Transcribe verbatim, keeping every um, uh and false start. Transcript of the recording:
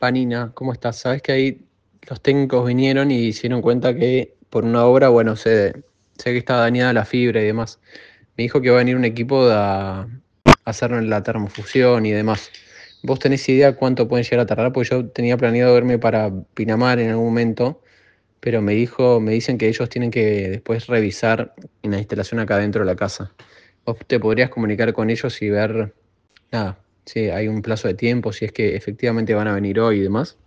Panina, ¿cómo estás? Sabes que ahí los técnicos vinieron y se dieron cuenta que por una obra, bueno, sé, sé que estaba dañada la fibra y demás. Me dijo que va a venir un equipo de a, a hacer la termofusión y demás. ¿Vos tenés idea cuánto pueden llegar a tardar? Porque yo tenía planeado verme para Pinamar en algún momento, pero me dijo, me dicen que ellos tienen que después revisar en la instalación acá dentro de la casa. ¿Vos te podrías comunicar con ellos y ver, nada, si hay un plazo de tiempo, si es que efectivamente van a venir hoy y demás?